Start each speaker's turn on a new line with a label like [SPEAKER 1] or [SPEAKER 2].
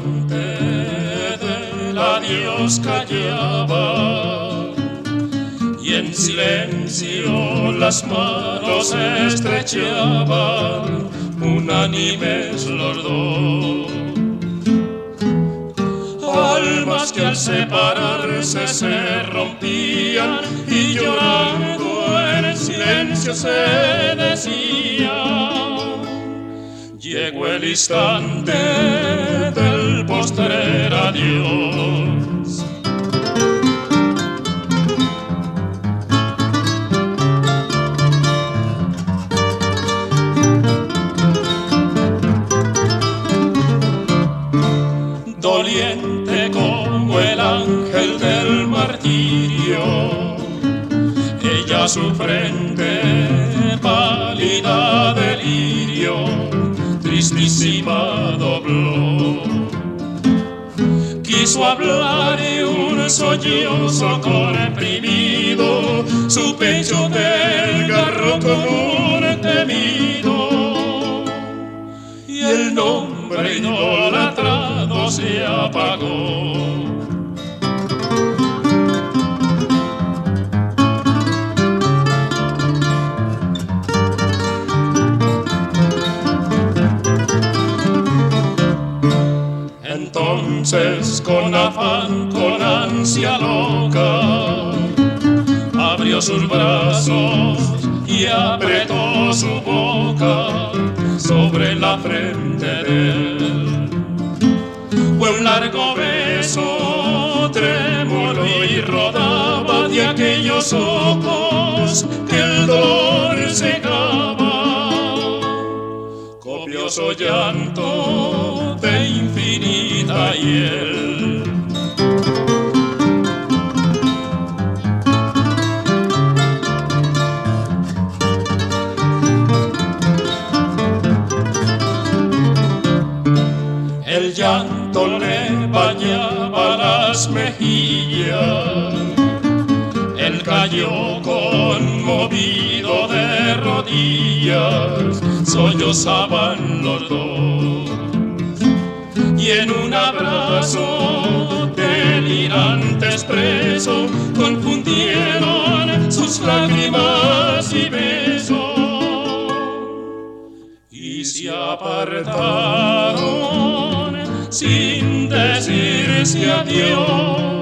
[SPEAKER 1] instante del adiós callaba, y en silencio las manos estrechaban, unánimes los dos. Almas que al separarse se rompían y llorando en el silencio se decían: llegó el instante del postrer adiós. Doliente como el ángel del martirio, ella su frente pálida de lirio, tristísima dobló. Quiso hablar y un sollozo comprimido su pecho desgarró como un temido, y el nombre idolatrado se apagó. Entonces con afán, con ansia loca, abrió sus brazos y apretó su boca sobre la frente de él. Fue un largo beso, trémulo y rodaba de aquellos ojos que el dolor cegaba. Copioso llanto de infinita hiel. El llanto le bañaba las mejillas, él cayó conmovido de rodillas, sollozaban los dos, y en un abrazo delirante expreso confundieron sus lágrimas y besos, y se apartaron sin decirse adiós.